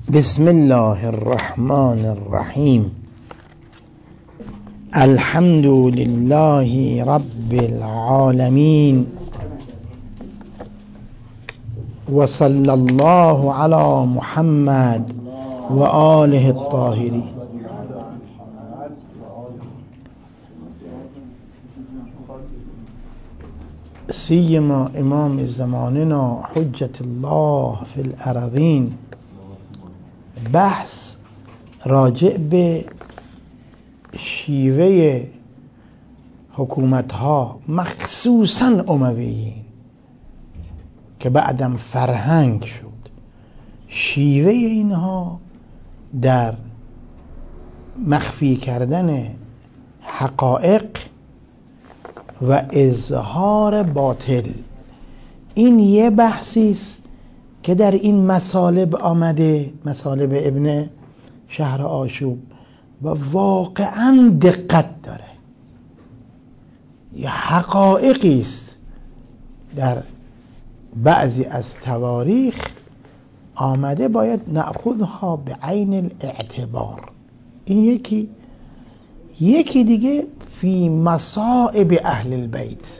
بسم الله الرحمن الرحیم. الحمد لله رب العالمین و صلی الله علی محمد و آله الطاهرین. سیما امام زماننا حجت الله فی الارضین بحث راجع به شیوه حکومت‌ها مخصوصاً امویین که بعدم فرهنگ شد، شیوه اینها در مخفی کردن حقایق و اظهار باطل. این یه بحثی است که در این مصالب آمده، مصالب ابن شهر آشوب، و واقعا دقت داره. یه حقایقی است در بعضی از تواریخ آمده، باید نأخذها به عین الاعتبار. این یکی دیگه فی مصائب اهل البیت،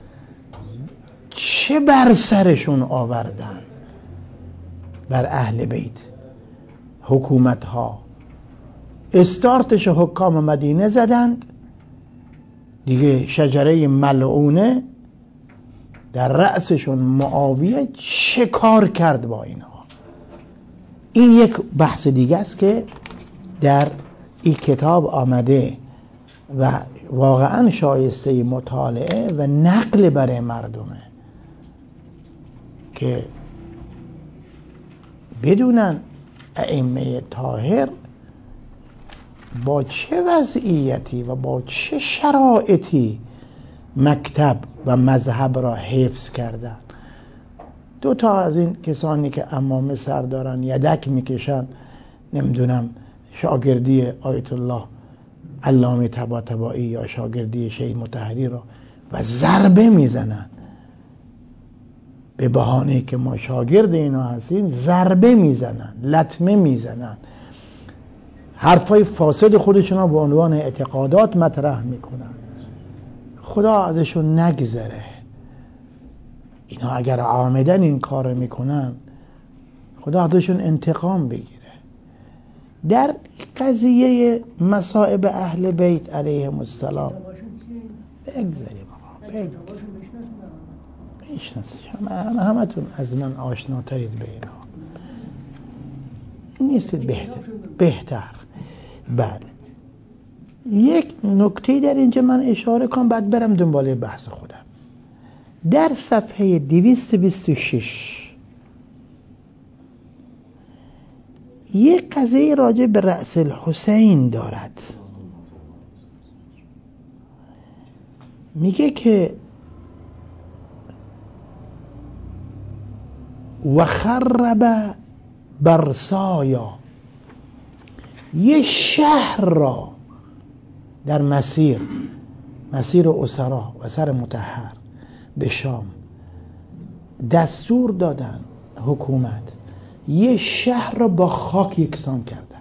چه بر سرشون آوردن بر اهل بیت حکومت ها. استارتش حکام مدینه زدند دیگه، شجره ملعونه در رأسشون معاویه چه کار کرد با اینها. این یک بحث دیگه است که در این کتاب آمده و واقعا شایسته مطالعه و نقل برای مردمه که بدونن ائمه طاهر با چه وضعیتی و با چه شرایطی مکتب و مذهب را حفظ کردن. دو تا از این کسانی که عمامه سر دارن یدک میکشن، نمیدونم شاگردی آیت الله علامه طباطبایی یا شاگردی شیخ مطهری را و ضربه میزنن به بهانه که ما شاگرد اینا هستیم، ضربه میزنن، لطمه میزنن، حرفای فاسد خودشون رو به عنوان اعتقادات مطرح میکنن. خدا ازشون نگذره. اینا اگر عامدن این کار میکنن، خدا ازشون انتقام بگیره. در قضیه مصائب اهل بیت علیهم السلام بگذاریم همتون از من آشناترید به اینها، نیستید بهتر. بله، یک نکته در اینجا من اشاره کنم، بعد برم دنباله بحث خودم. در صفحه 226 یک قضیه راجع به رأس الحسین دارد. میگه که و خرب برسایا، یه شهر را در مسیر اسرا و سر مطهر به شام دستور دادن حکومت، یه شهر را با خاک یکسان کردن.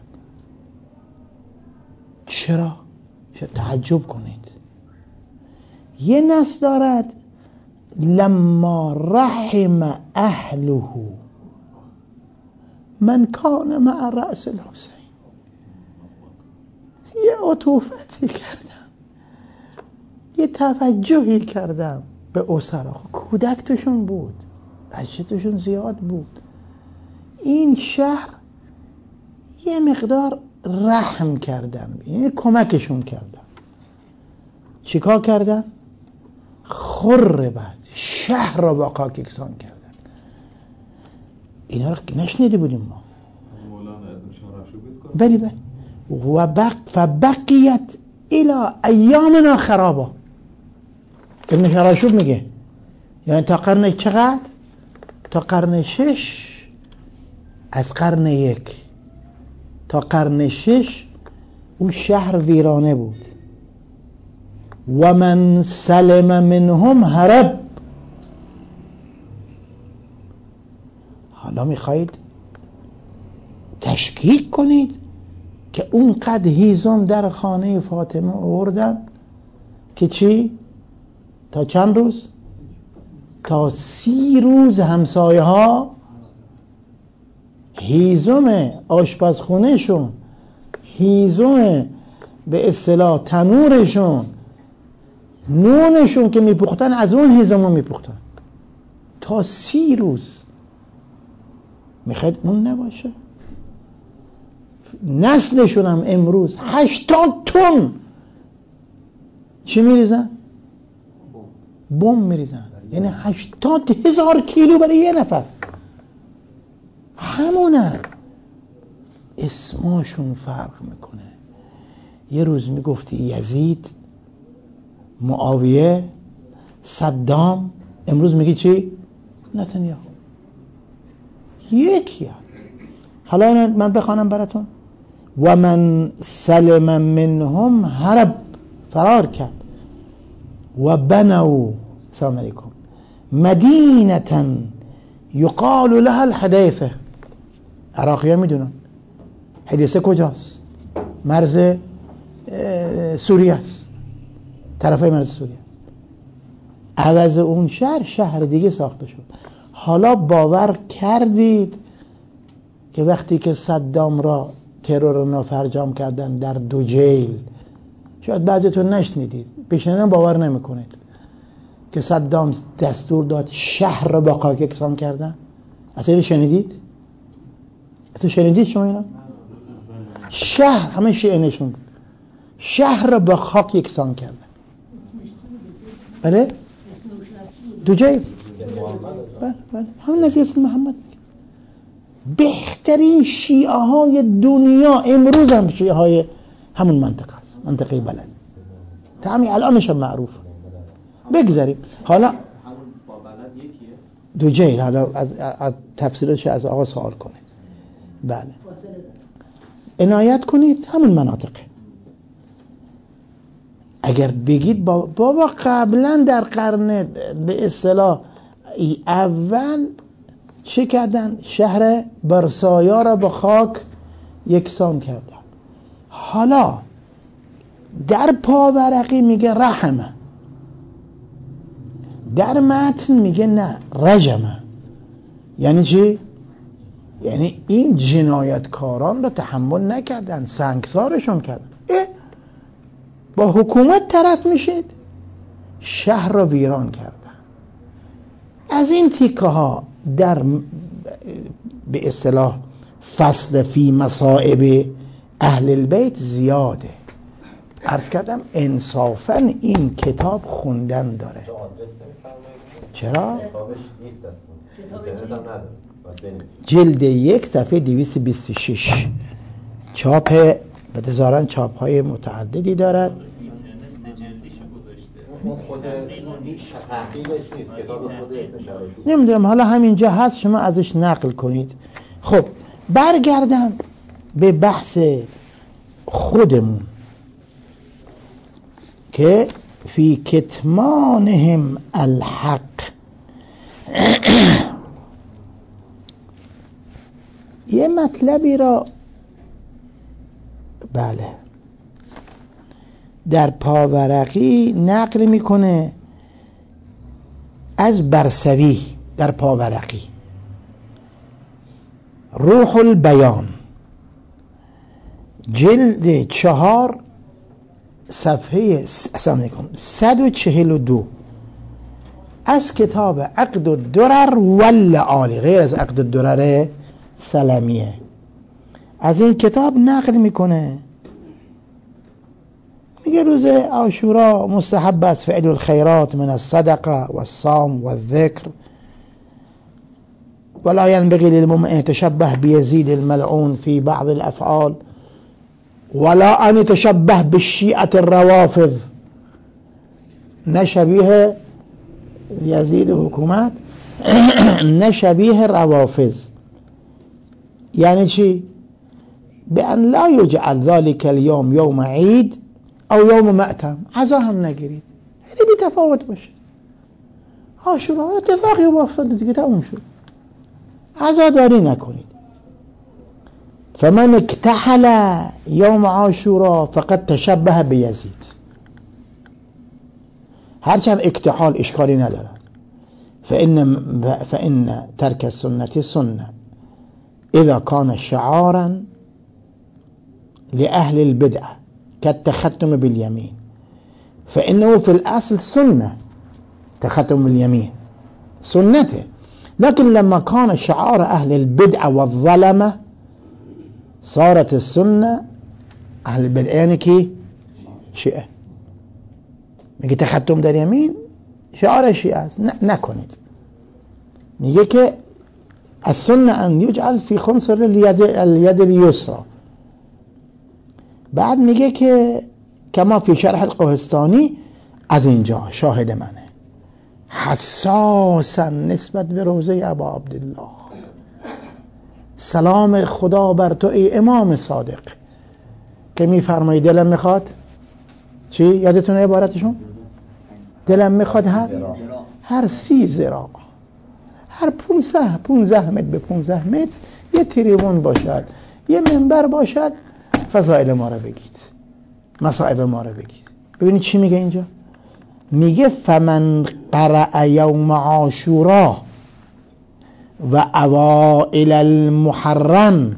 چرا؟ شاید تعجب کنید. یه نص دارد لما رحم اهله من کان مع رأس الحسین. یه عطوفتی کردم، یه توجهی کردم به اسرا. کودک توشون بود، بچه توشون زیاد بود. این شهر یه مقدار رحم کردم، یعنی کمکشون کردم. چیکار کردن؟ خربت، شهر را با خاک یکسان کردن. اینا رو نشنیده بودیم ما. بله و فبقیت الى ایامنا خرابا. ابن شراشوب میگه یعنی تا قرن چقدر؟ تا قرن 6. از قرن 1 تا قرن 6 او شهر ویرانه بود. و من سلم منهم هرب. حالا میخواید تشکیک کنید که اونقدر هیزم در خانه فاطمه آوردن که چی؟ تا چند روز؟ تا 30 روز همسایه ها هیزم آشپزخونه شون، هیزم به اصطلاح تنورشون، نونشون که میپختن از اون هیزم رو میپختن تا 30 روز. میخواید اون نباشه؟ نسلشون هم امروز 80 تن چی میریزن؟ بم میریزن. یعنی 80,000 کیلو برای یه نفر. همونه اسماشون فرق میکنه. یه روز میگفتی یزید، معاویه، صدام، امروز میگی چی؟ نتانیاهو. یکیه. حالا من بخوانم براتون. و من سلم منهم هرب، فرار کرد. و بنوا، سلام علیکم، مدینة یقال لها الحدیثه. عراقی ها میدونن حدیثه کجاست؟ مرز سوریه است، طرفای مرز سوریه. عوض اون شهر دیگه ساخته شد. حالا باور کردید که وقتی که صدام را ترور نافرجام کردن در دوجیل، شاید بعضیتون نشنیدید، بشنیدن باور نمیکنید که صدام دستور داد شهر را با خاک یکسان کردن؟ اصلا اینو شنیدید؟ اصلا شنیدید شما اینا؟ شهر، همه شیعه نشون بود، شهر را با خاک یکسان کردن. بله؟ دوجیل. بله همون نزدیک محمد. بهترین شیعه های دنیا امروز هم شیعه های همون منطقه است، منطقه بلد. همین الانش هم معروف. بگذاریم. حالا دوجیل، حالا از تفسیرش از آقا سوال کنه. بله عنایت کنید، همون مناطقه. اگر بگید بابا قبلا در قرن به اصطلاح اول چه کردن؟ شهر برسایا را با خاک یکسان کردن. حالا در پاورقی میگه رحمه، در متن میگه نه رجمه. یعنی چی؟ یعنی این جنایتکاران را تحمل نکردن، سنگسارشون کردن. با حکومت طرف میشید، شهر را ویران کردن. از این تیکه ها در به اصطلاح فصل فی مصائب اهل البیت زیاده. عرض کردم انصافا این کتاب خوندن داره. چرا؟ جلد 1 صفحه 226 چاپ بتظاهران چاپ های متعددی دارد. نمیدونم، حالا همینجا هست، شما ازش نقل کنید. خب برگردم به بحث خودمون که فی کتمانهم الحق. یه مطلبی را بله در پاورقی نقل میکنه از برسوی در پاورقی، روح البیان جلد 4 صفحه 142 از کتاب عقد الدرر واللآلی، غیر از عقد الدرر سلمیه. از این کتاب نقل میکنه، میگه روز عاشورا مستحب است فعل الخیرات من الصدقه والصوم والذکر ولا ينبغي للمؤمن ان يتشبه بيزيد الملعون في بعض الافعال ولا ان يتشبه بالشيعة الروافض. نشبیه یزید حکومت، نشبیه روافض. یعنی چی؟ بأن لا يجعل ذلك اليوم يوم عيد او یوم مأتم، عزا هم نگیرید، یعنی بی تفاوت باشه. عاشورا اتفاقی افتاد دیگه، تموم شد، عزاداری نکنید. فمن اکتحل یوم عاشورا فقد تشبه بیزید. هرچند اکتحال اشکالی ندارد، فإن ترک السنة سنة اذا كان شعارا لأهل البدعة كالتختم باليمين، فإنه في الأصل سنة، تختم باليمين سنته، لكن لما كان شعار أهل البدعة والظلمة صارت السنة أهل البدعة يعني كي شيئة. میگه تختم در یمین شعار شیعه است، نکنید. میگه که السنة ان یجعل فی خنصر الید الیسرا. بعد میگه که کما فی شرح القهستانی، از اینجا شاهد منه، حساسا نسبت به روضه ابا عبدالله، سلام خدا بر تو ای امام صادق، که میفرمایی دلم میخواد چی؟ یادتونه عبارتشون؟ دلم میخواد هر 30 ذراع، هر 15 متر به 15 متر یه تریبون باشد، یه منبر باشد، فضائل ما رو بگید، مصائب ما رو بگید. ببینید چی میگه اینجا؟ میگه فمن قرأ یوم عاشورا و اوائل المحرم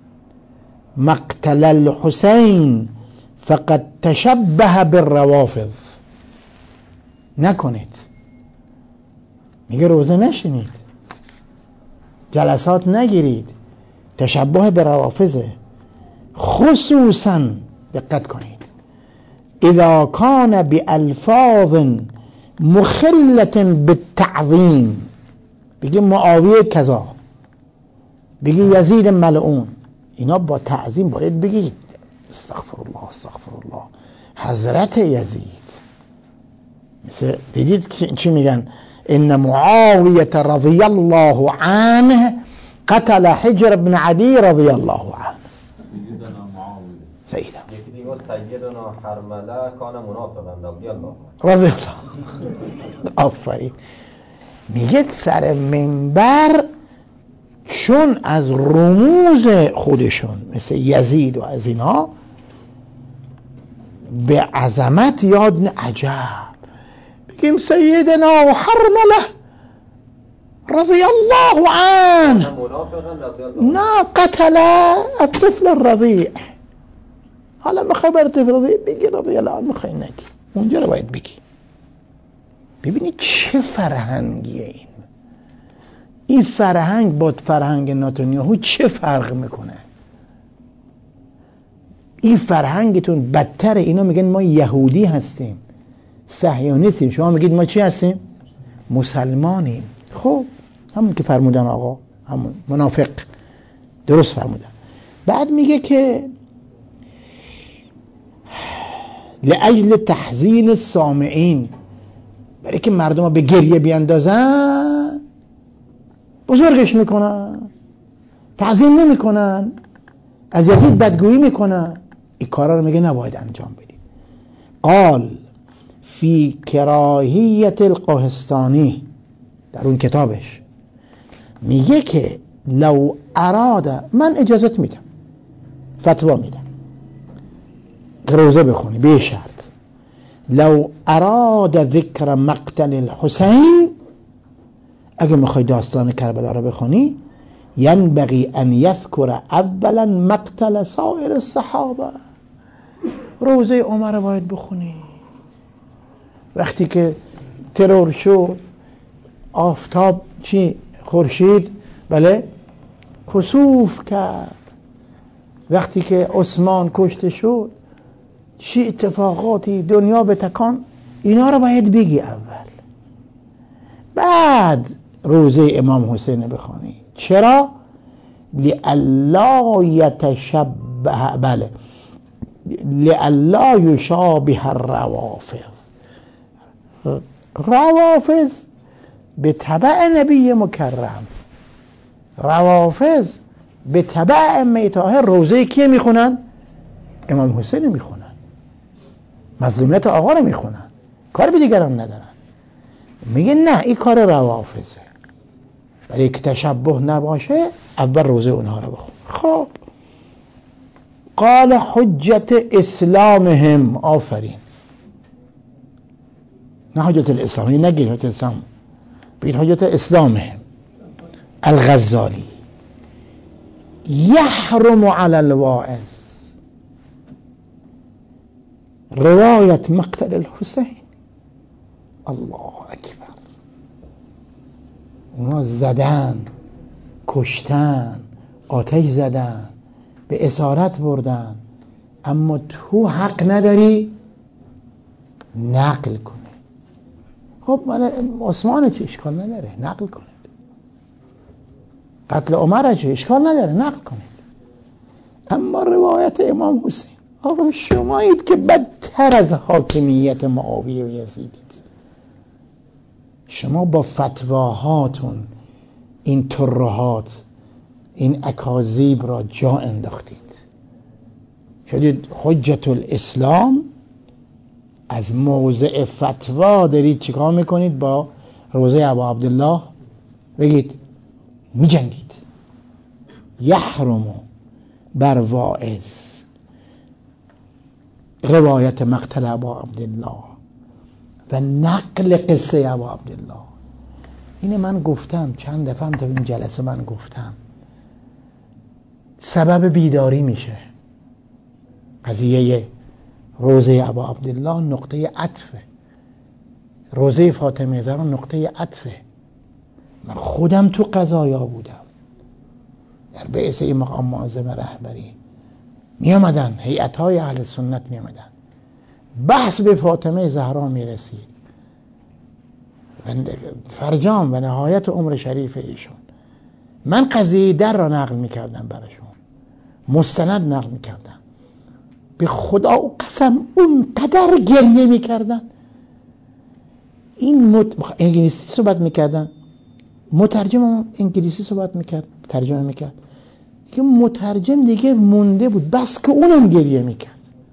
مقتل الحسین فقد تشبه بالروافض. نکنید. میگه روزه نشینید، جلسات نگیرید، تشبه به روافضه. خصوصا دقت کنید اذا کان بالفاظ مخلة بالتعظیم، بگی معاویه کذا، بگی یزید ملعون، اینا با تعظیم باید بگید استغفر الله استغفر الله حضرت یزید. مثل دیدید چی میگن؟ ان معاویه رضی الله عنه قتل حجر بن عدی رضی الله عنه. سیدنا سیدنا حرمله کان منافقا رضی الله رضی الله. آفرین. میگه سر منبر چون از رموز خودشون مثل یزید و از اینا به عظمت یاد عجب بگیم سیدنا و حرمله رضی الله عنه، نه قتل الطفل الرضیع. حالا میخوای بر طفل رضیع بگی رضی الله عنه، میخوای نگی، اونجا رو باید بگی. ببینید چه فرهنگیه این فرهنگ با فرهنگ نتانیاهو چه فرق میکنه؟ این فرهنگتون بدتر. اینا میگن ما یهودی هستیم، صهیونیستیم، شما میگید ما چی هستیم؟ مسلمانیم. خب همون که فرمودن آقا، همون منافق، درست فرمودن. بعد میگه که لأجل تحزین السامعین، برای که مردم ها به گریه بیاندازن بزرگش میکنن، تعظیم نمیکنن، از یزید بدگویی میکنن. این کارا رو میگه نباید انجام بدید. قال فی کراهیت القهستانی، در اون کتابش میگه که لو اراده، من اجازت میدم، فتوا میدم روزه بخونی به شرط، لو اراد ذکر مقتل الحسین، اگه میخوای داستان کربلا رو بخونی، ینبغی ان یذکر اولا مقتل سایر الصحابه، روزه عمر رو باید بخونی. وقتی که ترور شد، آفتاب چی؟ خورشید بله کسوف کرد. وقتی که عثمان کشته شد، چی اتفاقاتی دنیا به تکان، اینا رو باید بگی اول، بعد روزه امام حسین بخوانی. چرا؟ لئلا یتشبه، بله، لئلا یشابه الروافض. روافض به تبع نبی مکرم، روافض به تبع ائمه طاهر روزه کیه میخونن؟ امام حسین میخونن، مظلومیت آقا رو میخونن، کار به دیگران ندارن. میگه نه، این کار روافضه، برای که تشبه نباشه اول روزه اونها رو بخون. خب قال حجت اسلامهم. آفرین. نه حجت الاسلام، نگید حجت اسلام، بگید حجت اسلامهم. الغزالی یحرم علی الواعظ روایت مقتل الحسین. الله اکبر. اونا زدن، کشتن، آتش زدن، به اسارت بردن، اما تو حق نداری نقل کنی. خب من عثمان چه اشکال نداره نقل کنید، قتل عمر چه اشکال نداره نقل کنید، اما روایت امام حسین، آقا شمایید که بدتر از حاکمیت معاویه و یزیدید. شما با فتواهاتون این ترهات، این اکاذیب را جا انداختید، شدید حجت الاسلام. از موضع فتوا دارید چیکار میکنید؟ با روزه ابا عبدالله بگید می جنگید. یحرمو بر واعظ روایت مقتل ابا عبدالله و نقل قصه ابا عبدالله. اینه من گفتم چند دفعه تا این جلسه من گفتم سبب بیداری میشه. قضیه روزه ابا عبدالله نقطه عطفه، روزه فاطمه زهرا نقطه عطفه. من خودم تو قضایا بودم در بعثه مقام معظم رهبری، می آمدن هیئت‌های اهل سنت می آمدن، بحث به فاطمه زهرا می رسید، فرجام و نهایت عمر شریف ایشون. من قضیه در را نقل می کردم براشون، مستند نقل می کردم، به خدا و قسم اون قدر گریه می کردن. این انگلیسی صحبت می کردن، مترجم انگلیسی صحبت میکرد، ترجمه میکرد، که مترجم دیگه مونده بود، بس که اونم گریه میکرد.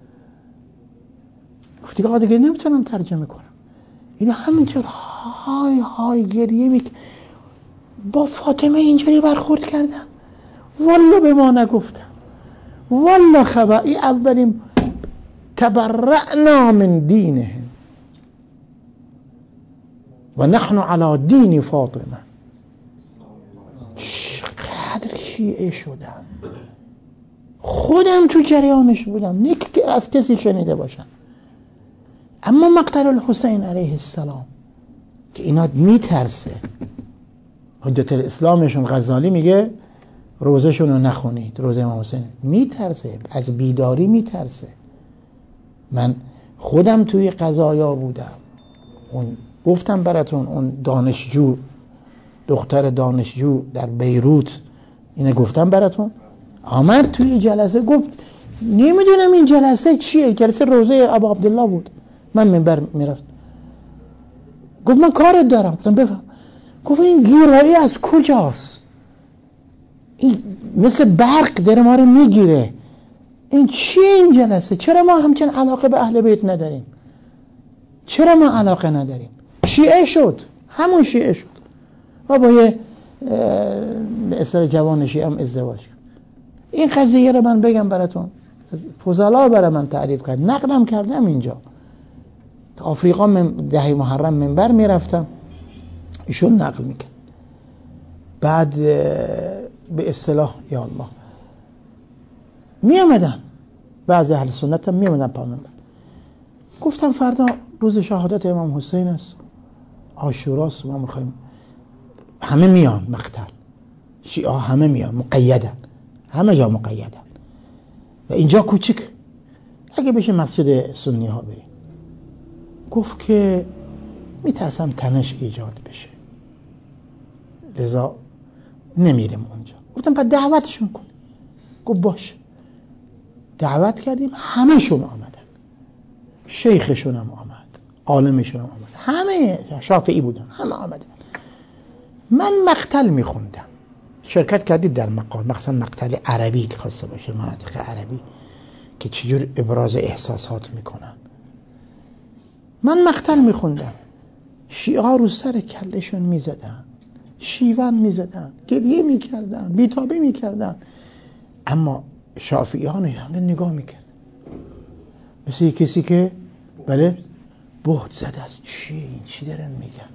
گفت دیگه آقا دیگه نمیتونم ترجمه کنم. این همینطور های های گریه میکرد. با فاطمه اینجوری برخورد کردن، والله به ما نگفتم، والله خبر. این اولین تبرعنا من دینه و نحن علی دین فاطمه. چقدر شیعه شدم، خودم تو جریانش بودم، نه که از کسی شنیده باشم. اما مقتل الحسین علیه السلام که اینا میترسه، حجت الاسلامشون غزالی میگه روزهشون رو نخونید، روزه امام حسین، میترسه، از بیداری میترسه. من خودم توی قضایا بودم، اون گفتم براتون، اون دانشجو، دختر دانشجو در بیروت، اینه گفتم براتون، آمد توی جلسه گفت نمیدونم این جلسه چیه، جلسه روزه ابا عبدالله بود، من منبر میرفت، گفت من کارت دارم، گفتم بفهم. گفت این گیرایی از کجاست؟ این مثل برق داره ما رو میگیره، این چیه این جلسه؟ چرا ما همچنین علاقه به اهل بیت نداریم؟ چرا ما علاقه نداریم؟ شیعه شد، همون شیعه شد و با یه اصطلاح جوان شیعه هم ازدواج کرد. این قضیه رو من بگم براتون، فضلا برای من تعریف کرد، نقلم کردم اینجا. تا آفریقا ده محرم منبر میرفتم، ایشون نقل میکرد. بعد به اصطلاح یا الله می آمدن بعضی اهل سنت هم می آمدن پا منبر. گفتم فردا روز شهادت امام حسین است، عاشوراست، ما میخوایم همه میان مقتل، شیعه همه میان، مقیدن، همه جا مقیدن و اینجا کوچک، اگه بشه مسجد سنی ها بریم. گفت که میترسم تنش ایجاد بشه، لذا نمیریم اونجا. گفتم پس دعوتشون کن. گفت باش. دعوت کردیم، همهشون آمدن، شیخشون هم آمد، عالمشون هم آمد، همه شافعی بودن، همه آمدن. من مقتل میخوندم، شرکت کردید در مقال، مثلا مقتل عربی که خواسته باشه، مناطق عربی که چجور ابراز احساسات میکنن. من مقتل میخوندم، شیعه ها رو سر کلشون میزدن، شیون میزدن، گریه میکردن، بیتابی میکردن، اما شافعیان هم نگاه میکرد مثل کسی که بله بهت زده است. چی دارن میگن؟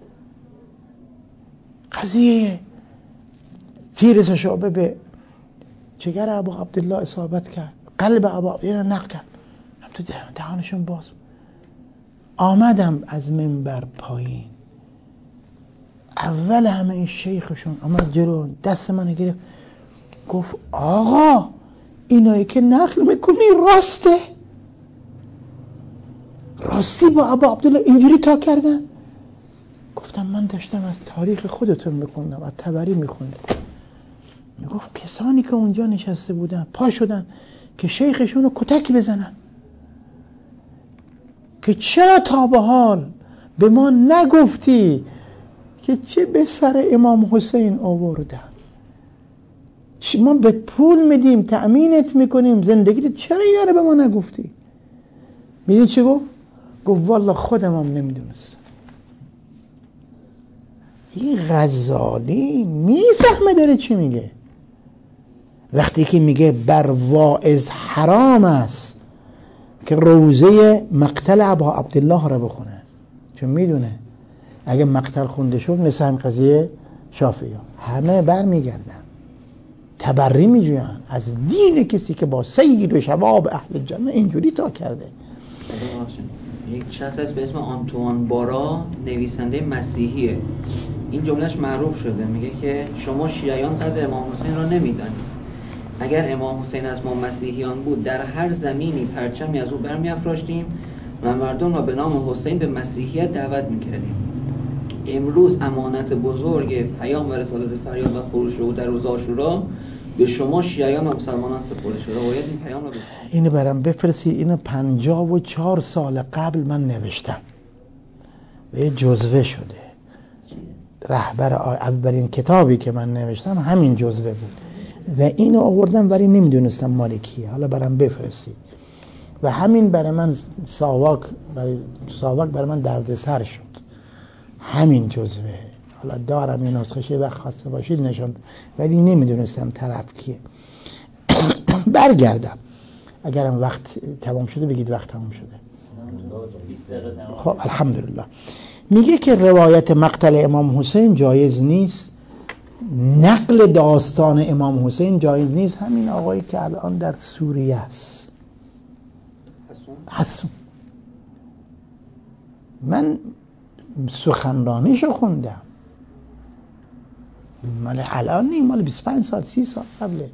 قضیه تیر سشابه به جگر ابو عبدالله اصابت کرد، قلب ابو عبدالله نقل کرد، هم تو دهانشون باز. آمدم از منبر پایین، اول همه این شیخشون آمد جلو، دست من گرفت، گفت آقا اینایی که نقل میکنی راستی با ابو عبدالله اینجوری تا کردن؟ گفتم من داشتم از تاریخ خودتون میخوندم، از طبری میخوندم. گفت کسانی که اونجا نشسته بودن پا شدن که شیخشون رو کتک بزنن که چرا تا به حال به ما نگفتی که چه به سر امام حسین آوردن، ما به پول میدیم تأمینت میکنیم زندگیت، چرا اینا رو به ما نگفتی؟ میدونی چه گفت؟ گفت والله خودم هم نمیدونستم. این غزالی میفهمه داره چی میگه وقتی که میگه بر واعظ حرام است که روزه مقتل ابا عبدالله رو بخونه، چون میدونه اگه مقتل خونده شد مثل هم قضیه شافعی همه بر میگردن تبری میجوین از دین کسی که با سید و شباب اهل جنه اینجوری تا کرده. یک شخص هست به اسم آنتوان بارا، نویسنده مسیحیه. این جملهش معروف شده، میگه که شما شیعیان قدر امام حسین را نمیدانید. اگر امام حسین از ما مسیحیان بود در هر زمینی پرچمی از او برمی‌افراشتیم و مردم را به نام حسین به مسیحیت دعوت میکردیم. امروز امانت بزرگ پیام و رسالت فریاد و خروش او در روز عاشورا به شما شیعیان و مسلمانان سپرده شده. باید این پیام را اینو برام بفرستی. اینو 54 سال قبل من نوشتم و یه جزوه شده. رهبر اولین کتابی که من نوشتم همین جزوه بود و اینو آوردم ولی نمیدونستم مال کیه. حالا برام بفرستی. و همین برای من ساواک برای من دردسر شد. همین جزوه. حالا دارم این نسخه وقت خواسته باشید نشون، ولی نمیدونستم طرف کیه. برگردم اگرم وقت تمام شده بگید وقت تمام شده. خب الحمدلله. میگه که روایت مقتل امام حسین جایز نیست، نقل داستان امام حسین جایز نیست. همین آقایی که الان در سوریه است حسون، من سخنرانیشو خوندم، مال الان نیم، مال 25 سال 30 سال قبله.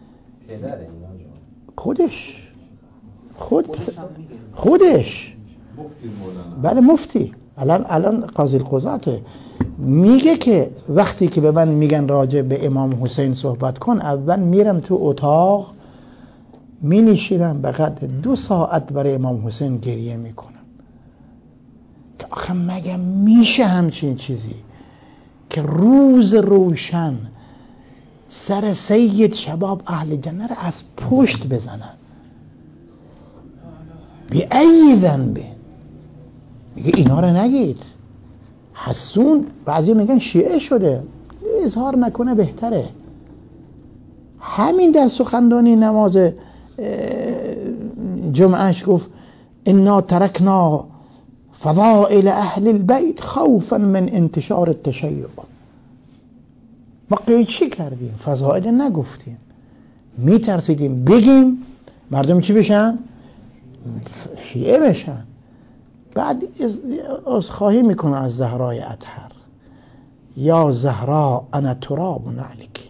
خودش بله مفتی الان قاضی القضاته. میگه که وقتی که به من میگن راجع به امام حسین صحبت کن، اول میرم تو اتاق می نشینم بقدر 2 ساعت برای امام حسین گریه میکنم که آخه مگه میشه همچین چیزی که روز روشن سر سید شباب اهل جنه رو از پشت بزنن بی ای ذنبه. میگه اینا رو نگید. حسون بعضی میگن شیعه شده، اظهار نکنه بهتره. همین در سخنرانی نماز جمعهش گفت انا ترکنا فضائل اهل البیت خوفا من انتشار التشیع. ما چی کردیم؟ فضائل نگفتیم، میترسیدیم بگیم مردم چی بشن؟ شیعه بشن. بعد عذرخواهی میکنه از زهرای اطهر، یا زهرا انا تراب نعلک،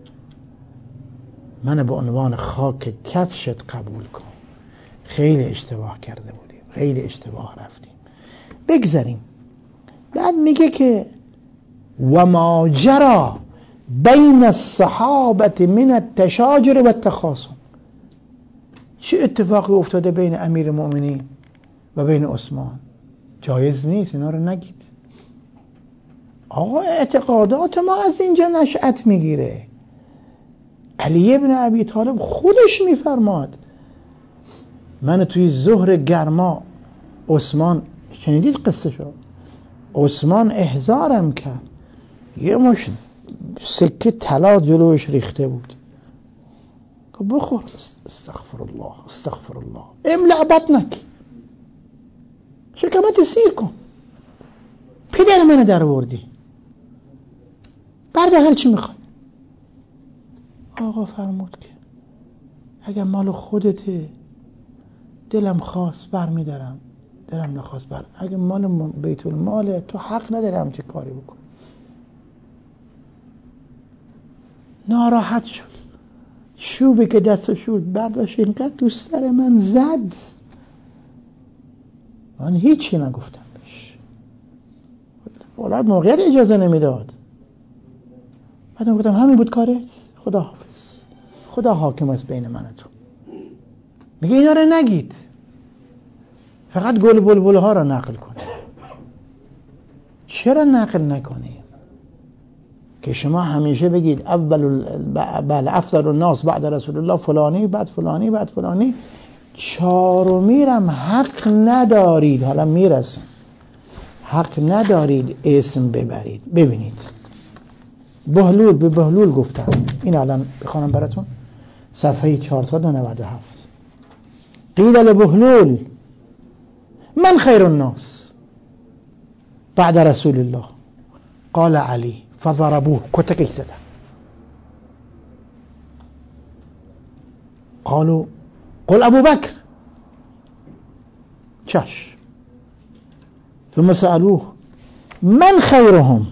من به عنوان خاک کفشت قبول کن. خیلی اشتباه کرده بودیم، خیلی اشتباه رفتیم. بگذاریم. بعد میگه که و ما جرى بین الصحابه من التشاجر و التخاصم. چه اتفاقی افتاده بین امیر المؤمنین و بین عثمان؟ جایز نیست، اینا رو نگید. آقا اعتقادات ما از اینجا نشأت میگیره. علی ابن ابی طالب خودش میفرماد من توی ظهر گرما عثمان، شنیدید قصه شد، عثمان احضارم کرد، یه مش سکه طلا جلوش ریخته بود، بخور. استغفر الله استغفر الله. املأ بطنك، شکمت سیر کن. پدر منو در آوردی، بعد هر چی میخوای. آقا فرمود که اگر مال خودته دلم خواست برمیدارم، دلم نخواست بر. اگر مال بیت الماله تو حق ندارم چه کاری بکن. ناراحت شد، چوبی که دستش شد برداشت اینقدر تو سر من زد، من هیچی نگفتم بهش. اولاد موقعیت اجازه نمیداد. بعدم گفتم همین بود کارت، خدا حافظ، خدا حاکم است بین من و تو. میگه اینا رو نگید، فقط گل بلبل ها رو نقل کنید. چرا نقل نکنید؟ که شما همیشه بگید افضل الناس بعد رسول الله فلانی، بعد فلانی، بعد فلانی. چهارمیرم حق ندارید، حالا میرسم، حق ندارید اسم ببرید. ببینید بهلول به بهلول گفتن، این الان بخونم براتون، صفحه 497. قیل لبهلول من خیر الناس بعد رسول الله؟ قال علی فضربوه، کتکش زدن. قالوا قل ابو بکر، چش. ثم سألوه من خیرهم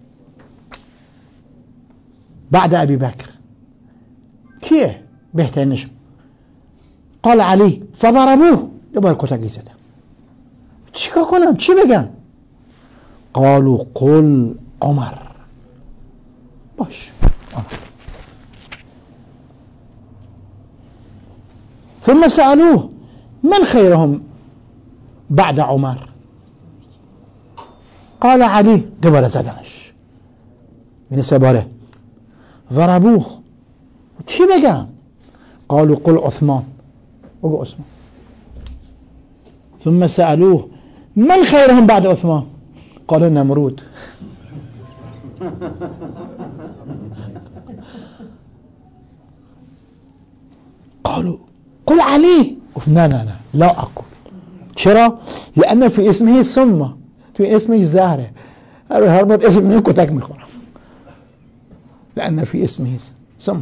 بعد ابی بکر، کیه بهترینشون؟ قال علی فضربوه، دوباره کتکش زدن. چیکار کنم؟ چی بگم؟ قالوا قل عمر، باش عمر. ثم سألوه من خيرهم بعد عمر؟ قال علی، دوباره زدنش. این سه باره ضربوه. چی بگم؟ قالوا قل عثمان، بگو عثمان. ثم سألوه من خيرهم بعد عثمان؟ قال نمرود. قالوا قل علي، نه نه نه لا اقول. چرا؟ لأن في اسمه سمه، تو اسمش زهره، هر بار اسم کتک میخورم. لأن في اسمه سمه.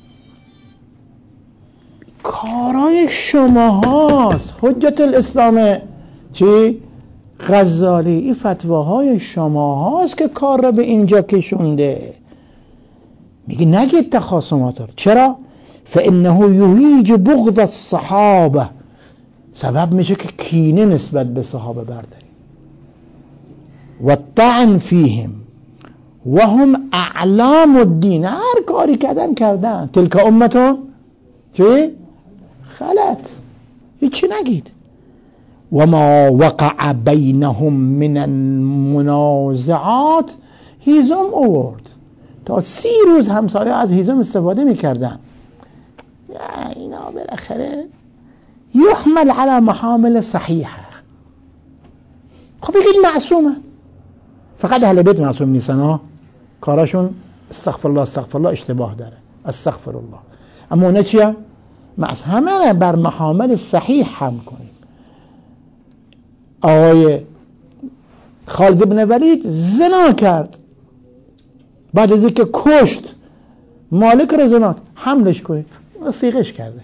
کارای شما هاست، حجت الاسلام چی؟ غزالی، این فتواهای شما هاست که کار را به اینجا کشونده. میگه نگید تخاصمات رو. چرا؟ فانه یهیج بغض الصحابه، سبب میشه که کینه نسبت به صحابه برداری. و الطعن فیهم و هم اعلام الدین، هر کاری کردن. تلک امتون چی؟ خلت. هیچی نگید. و ما وقع بینهم من المنازعات هیزم آورد. تا 30 روز همسایه از هیزم استفاده میکردن. اینا بالاخره یحمل علی محامل صحیحه. خب بگید معصومه، فقط اهل بیت معصوم نیستن ها، کاراشون استغفر الله استغفر الله اشتباه داره، استغفر الله. اما اونه چیه؟ همه بر محامل صحیح هم کنیم. آقای خالد بن ولید زنا کرد، بعد از اینکه کشت مالک را زنا، حملش کنید، صیغش کرده،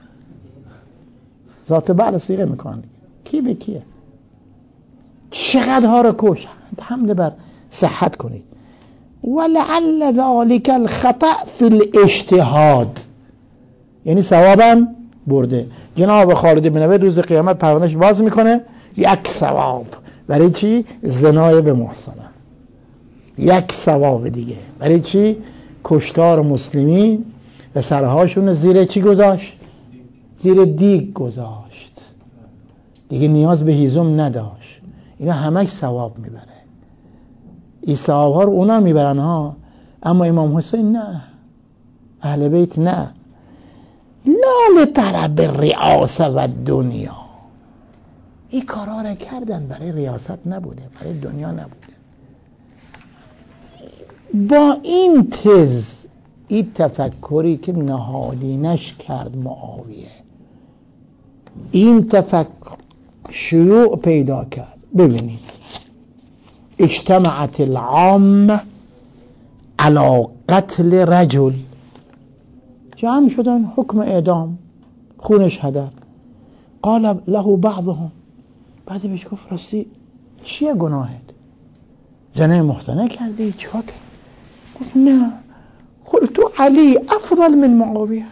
ذات بعد صیغه میکنه. کی به کیه؟ چقدر ها را کشت، حمله بر صحت کنید. ولعل ذلك الخطأ فی الاجتهاد، یعنی ثوابم برده. جناب خالد بن ولید روز قیامت پروندهش باز میکنه، یک ثواب برای چی؟ زنای به محصنه. یک ثواب دیگه برای چی؟ کشتار مسلمین و سرهاشون زیر چی گذاشت؟ زیر دیگ گذاشت. دیگه نیاز به هیزم نداشت. اینا همه ثواب میبره. این ثواب ها رو اونا میبرن ها، اما امام حسین نه، اهل بیت نه. لا لطلب الرئاسه و دنیا، این کارا رو کردن برای ریاست نبوده، برای دنیا نبوده. با این تز این تفکری که نهادینش کرد معاویه، این تفکر شیوع پیدا کرد. ببینید اجتمعت العام علی قتل رجل، جمع شدن حکم اعدام، خونش هدر. قال له بعضهم، بعضی بهش گفت راستی چیه گناهت؟ زنه محسنه کردی؟ چیکار کردی؟ گفت نه، قلت علی افضل من معاویه.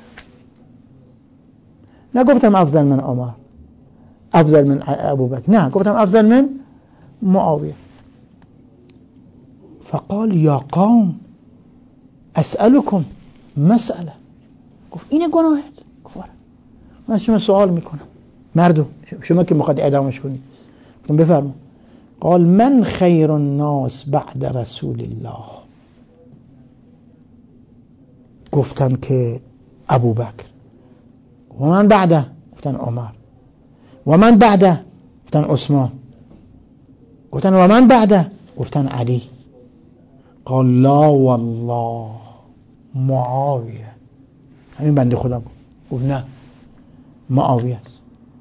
نگفتم افضل من عمر، افضل من ابوبکر، نه، گفتم افضل من معاویه. فقال یا قوم اسألكم مسئله. گفت اینه گناهت؟ گفت من شما سوال میکنم، مردم شما که میخواد اعدامش کنید، بفرمایید. قال من خیر الناس بعد رسول الله. گفتن که ابوبکر. و من بعده؟ گفتن عمر. و من بعده؟ گفتن عثمان. گفتن و من بعده؟ گفتن علی. قال لا والله معاویه. همین بنده خدا بود. گفت نه، معاویه است.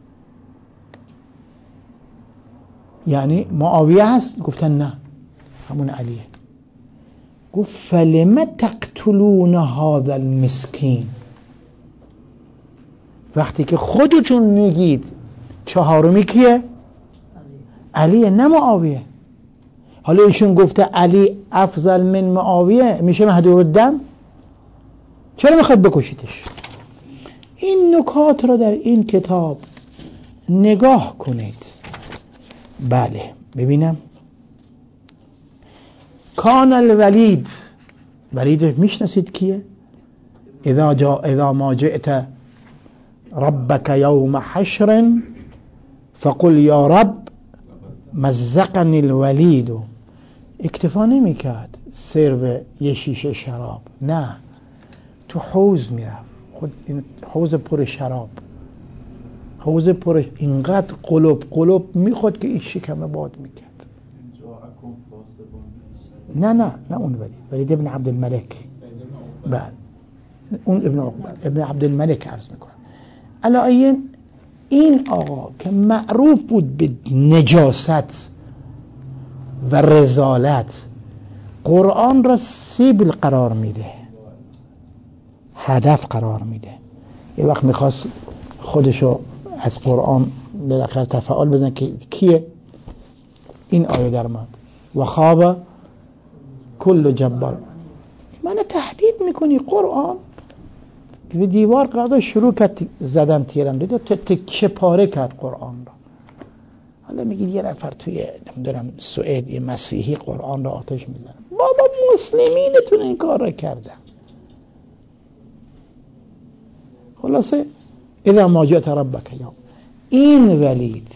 یعنی معاویه هست؟ گفتن نه، همون علیه. گفت فلم تقتلون هذا المسکین. وقتی که خودتون میگید چهارمی کیه؟ علیه، نه معاویه. حالا ایشون گفته علی افضل من معاویه، میشه مهدور الدم؟ چرا میخواد بکشیدش؟ این نکات را در این کتاب نگاه کنید. بله ببینم. کان الولید، ولید میشناسید کیه؟ اذا ما جئت ربك یوم حشر فقل یا رب مزقنی الولید. اکتفا نمی کرد سرو یه شیشه شراب، نه، تو حوض میرفت. خود این حوض پر شراب، حوض پر، اینقدر قلوب میخورد که این شکمه باد میکرد. نه اون ولید ابن عبدالملک. بله اون ابن عبدالملک عرض میکنم. علایین این آقا که معروف بود به نجاست و رذالت، قرآن را سیبل قرار میده، هدف قرار میده. یه وقت میخواست خودشو از قرآن بالاخره تفاعل بزن که کیه؟ این آیه در ماد و خواب کل جبار. من تهدید میکنی قرآن؟ به دیوار قاعده شروع کرد زدن تیرن، دیده تکه پاره کرد قرآن را. حالا میگید یه نفر توی نمیدونم سوئد یه مسیحی قرآن را آتش میزنه. بابا مسلمینتون این کار را کردن. خلاصه اذا ما جئت ربک یوم، این ولید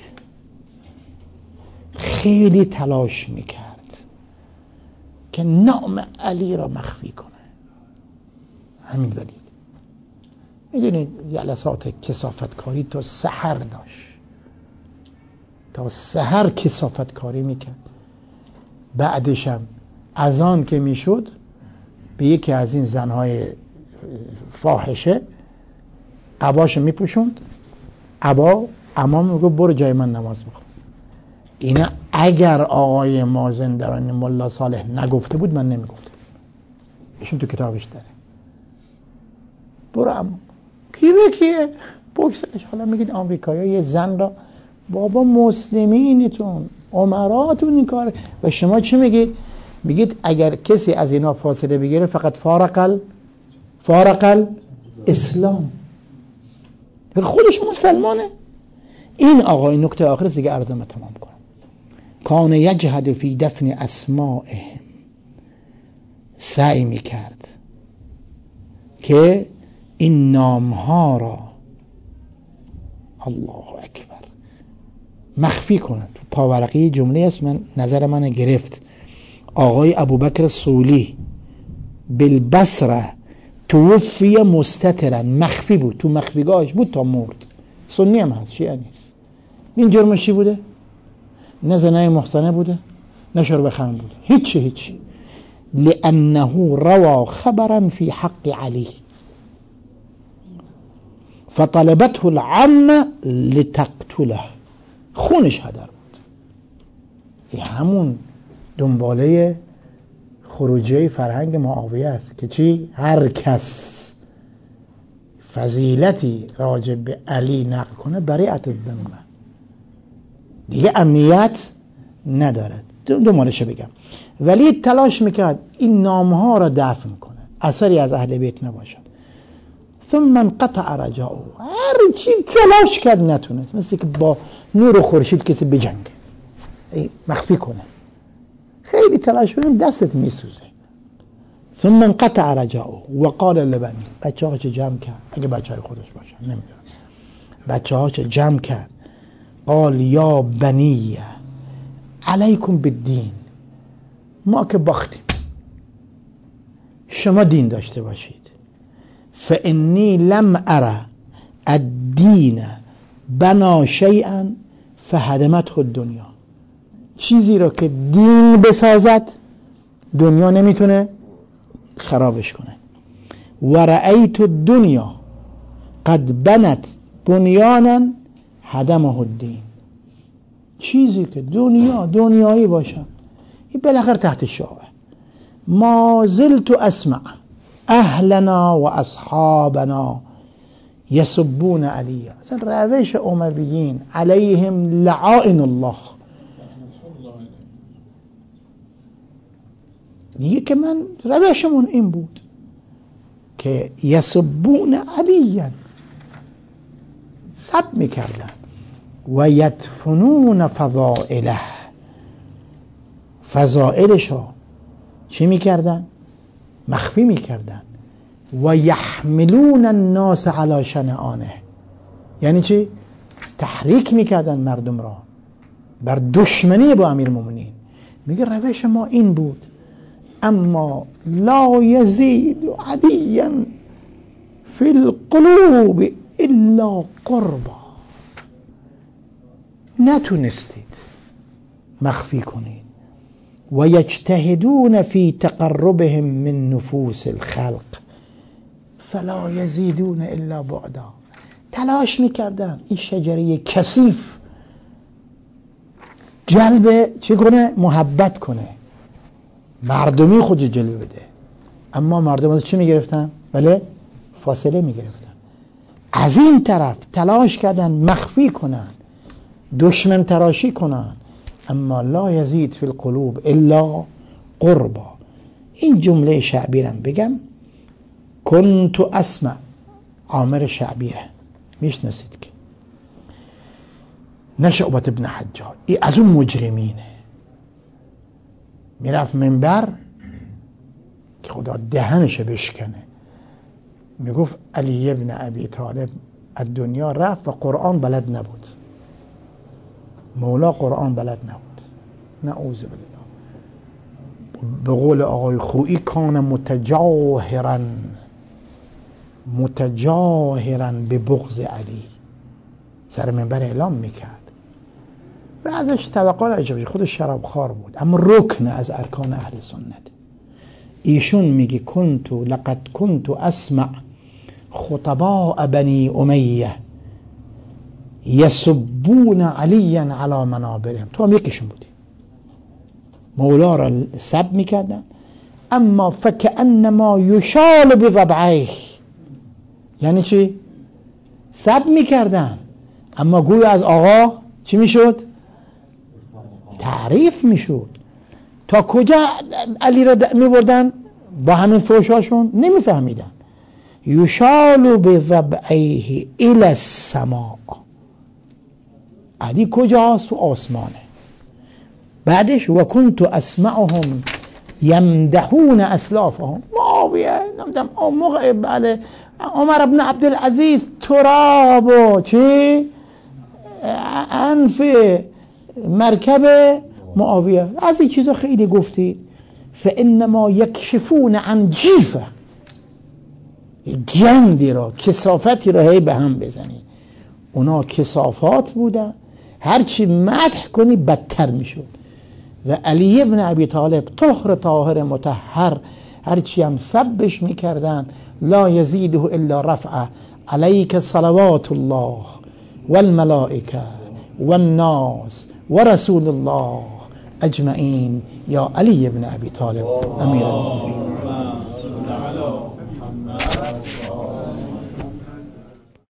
خیلی تلاش میکرد که نام علی را مخفی کنه. همین ولید میدونید جلسات کثافتکاری تا سحر داشت، تا سحر کثافتکاری میکرد. بعدش هم از آن که میشد به یکی از این زنهای فاحشه عباشو میپوشوند، عبا امام میگه برو جای من نماز بخون. اینا اگر آقای مازندرانی ملا صالح نگفته بود من نمیگفتم، ایشون تو کتابش داره. برو اما کیه بکسش. حالا میگید آمریکایی یه زن را، بابا مسلمینتون امراتون این کار. و شما چی میگید؟ میگید اگر کسی از اینا فاصله بگیره فقط فارق اسلام، خودش مسلمانه. این آقا، این نکته آخر دیگه عرضم تمام کنم. کان یجهد فی دفن اسمائهم، سعی میکرد که این نامها را الله اکبر مخفی کنند. تو پاورقی جمله است، من نظر من گرفت. آقای ابوبکر صولی بالبصره توفی مستترا، مخفی بود، تو مخفیگاهش بود تا مرد. سنی هم هست، شیعه نیست. این جرمش چی بوده؟ نه زنای محصنه بوده، نه شرب خمر بوده، هیچی. لأنه روى خبرا في حق علي فطلبته العامة لتقتله. خونش هدر بود. این همون دنباله خروجی فرهنگ معاویه است که چی؟ هر کس فضیلتی راجع به علی نقل کنه بریعت الذمه، دیگه امنیت نداره. دنبالشو بگم. ولی تلاش میکرد این نامها را دفن کنه، اثری از اهل بیت نباشد. ثم انقطع رجاؤه، هر چی تلاش کرد نتونست، مثل که با نور و خورشید کسی بجنگه مخفی کنه، خیلی تلاش کنیم دستت میسوزه. ثم انقطع رجاؤه وقال لبنی، بچه ها چه جمع کرد، اگه بچه های خودش باشن نمیدونم، بچه ها چه جمع کرد، قال یا بنی علیکم بالدین، ما که باختیم شما دین داشته باشید. فانی لم ارى الدین بنا شیئا فهدمته الدنیا، چیزی رو که دین بسازد دنیا نمیتونه خرابش کنه. و رأیت الدنیا قد بنت بنیانا هدمه الدین، چیزی که دنیایی باشه این بالاخره تحت شعبه. ما زلت اسمع اهلنا و اصحابنا یسبون علی، اصلا روش امویین علیهم لعائن الله، دیگه که من روشمون این بود که یسبون علیاً، سب میکردن، و یدفنون فضائله، فضائلشو چی میکردن؟ مخفی میکردن. و یحملون الناس علی شنعانه، یعنی چی؟ تحریک میکردن مردم را بر دشمنی با امیرالمومنین. میگه روش ما این بود، اما لا یزید علیاً فی القلوب الا قربا، نتونستید مخفی کنید. و یجتهدون فی تقربهم من نفوس الخلق فلا یزیدون الا بعدا، تلاش میکردن این شجره کثیف جلب چی کنه؟ محبت کنه، مردمی خود جلوه بده، اما مردم از چی میگرفتن؟ بله فاصله میگرفتن. از این طرف تلاش کردن مخفی کنن، دشمن تراشی کنن، اما لا یزید فی القلوب الا قربا. این جمله شعبیرم بگم، کنت اسمع، عامر شعبیره میشناسید که نه شعبة ابن حجاج، ای از اون مجرمینه، میرفت منبر که خدا دهنشو بشکنه، میگفت علی ابن ابی طالب از دنیا رفت و قرآن بلد نبود، مولا قرآن بلد نبود، نعوذ بالله. به قول آقای خویی کان متجاهرا به بغض علی، سر منبر اعلام میکرد و ازش توقع عجبی، خود شرابخوار بود اما رکن از ارکان اهل سنت. ایشون میگه لقد كنت اسمع خطباء بنی امیه یسبون علیا علی منابرهم، تو هم یکیشون بودی، مولا را سب میکردن، اما فکأنما یشال بضبعیه، یعنی چی؟ سب میکردن اما گویا از آقا چی میشد؟ تعریف میشد. تا کجا علی را میبردن با همین فوشاشون؟ نمیفهمیدن. یشال بضبعیه الی السماء، علی کجاست؟ تو آسمانه. بعدش و کنت اسمعهم یمدحون اسلافهم، معاویه نمیدونم موقع بله عمر ابن عبدالعزیز تراب و چی انف مرکب معاویه، از این چیزا خیلی گفتید. فانما یکشفون عن جیفه، گندی را کثافتی را هی به هم بزنی، اونا کثافات بودن، هرچی مدح کنی بدتر میشد. و علی ابن ابی طالب طهر طاهر مطهر، هرچی هم سبش میکردن لا یزیده الا رفعه، علیک صلوات الله والملائکه والناس ورسول الله اجمعین یا علی ابن ابی طالب امیر المؤمنین.